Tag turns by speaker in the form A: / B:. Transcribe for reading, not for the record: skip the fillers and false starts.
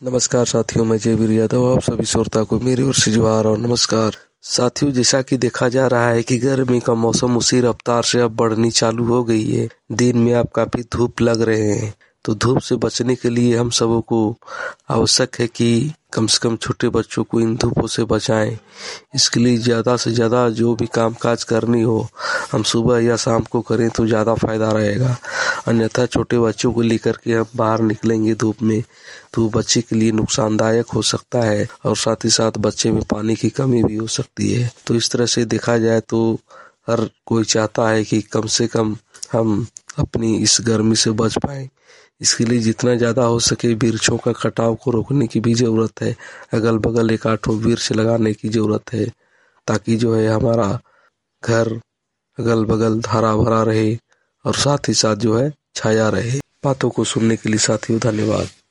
A: नमस्कार साथियों, मैं जयवीर यादव आप सभी श्रोता को मेरी ओर से जोहार और नमस्कार। साथियों, जैसा कि देखा जा रहा है कि गर्मी का मौसम उसी रफ्तार से अब बढ़नी चालू हो गई है। दिन में अब काफी धूप लग रहे हैं, तो धूप से बचने के लिए हम सबों को आवश्यक है कि कम से कम छोटे बच्चों को इन धूपों से बचाएं। इसके लिए ज़्यादा से ज़्यादा जो भी काम काज करनी हो हम सुबह या शाम को करें तो ज़्यादा फायदा रहेगा। अन्यथा छोटे बच्चों को लेकर के हम बाहर निकलेंगे धूप में तो बच्चे के लिए नुकसानदायक हो सकता है और साथ ही साथ बच्चे में पानी की कमी भी हो सकती है। तो इस तरह से देखा जाए तो हर कोई चाहता है कि कम से कम हम अपनी इस गर्मी से बच पाएं। इसके लिए जितना ज़्यादा हो सके वृक्षों का कटाव को रोकने की भी ज़रूरत है। अगल बगल एक आठों वृक्ष लगाने की ज़रूरत है ताकि जो है हमारा घर अगल बगल हरा भरा रहे और साथ ही साथ जो है छाया रहे। बातों को सुनने के लिए साथियों धन्यवाद।